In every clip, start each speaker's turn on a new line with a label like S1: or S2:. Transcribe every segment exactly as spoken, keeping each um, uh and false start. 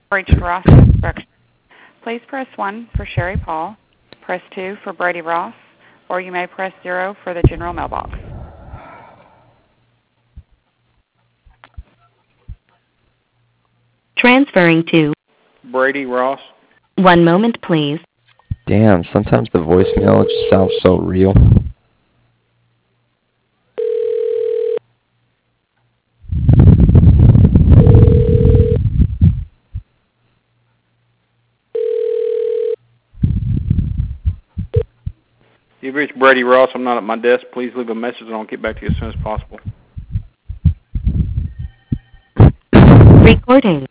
S1: Reached Ross Construction. Please press one for Sherry Paul, press two for Brady Ross, or you may press zero for the general mailbox.
S2: Transferring to
S3: Brady Ross.
S2: One moment, please.
S4: Damn, sometimes the voicemail just sounds so real.
S3: You've reached Brady Ross. I'm not at my desk. Please leave a message and I'll get back to you as soon as possible.
S2: Recording.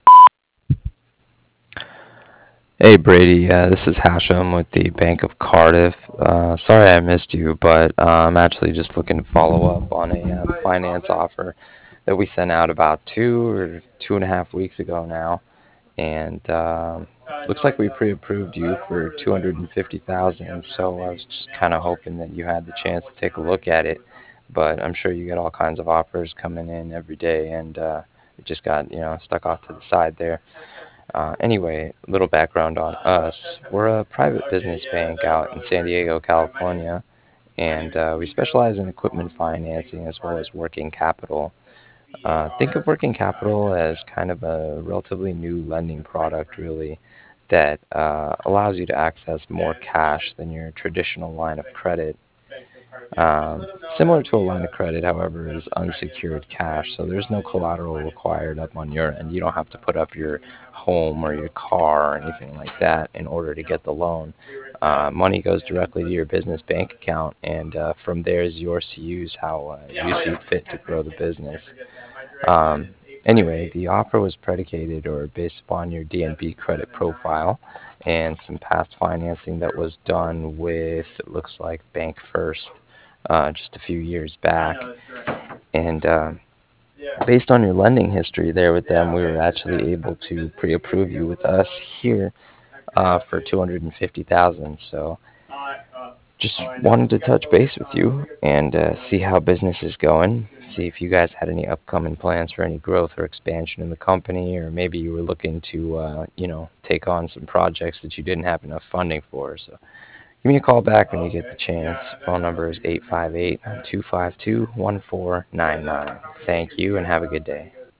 S4: Hey Brady, uh, this is Hashem with the Bank of Cardiff. Uh, sorry I missed you, but uh, I'm actually just looking to follow up on a uh, finance offer that we sent out about two or two and a half weeks ago now, and um, looks like we pre-approved you for two hundred fifty thousand dollars. So I was just kind of hoping that you had the chance to take a look at it, but I'm sure you get all kinds of offers coming in every day, and uh, it just got you know stuck off to the side there. Uh, anyway, a little background on us. We're a private business bank out in San Diego, California, and uh, we specialize in equipment financing as well as working capital. Uh, think of working capital as kind of a relatively new lending product, really, that uh, allows you to access more cash than your traditional line of credit. Um, similar to a line of credit, however, is unsecured cash, so there's no collateral required up on your end. You don't have to put up your home or your car or anything like that in order to get the loan. Uh, money goes directly to your business bank account, and uh, from there is yours to use how uh, you see fit to grow the business. Um, anyway, the offer was predicated or based upon your D N B credit profile and some past financing that was done with, it looks like, Bank First uh, just a few years back. And uh, based on your lending history there with them, we were actually able to pre-approve you with us here uh, for two hundred fifty thousand dollars. So just wanted to touch base with you and uh, see how business is going, see if you guys had any upcoming plans for any growth or expansion in the company, or maybe you were looking to, uh, you know, take on some projects that you didn't have enough funding for. So give me a call back when you get the chance. Phone number is eight five eight, two five two, one four nine nine. Thank you and have a good day.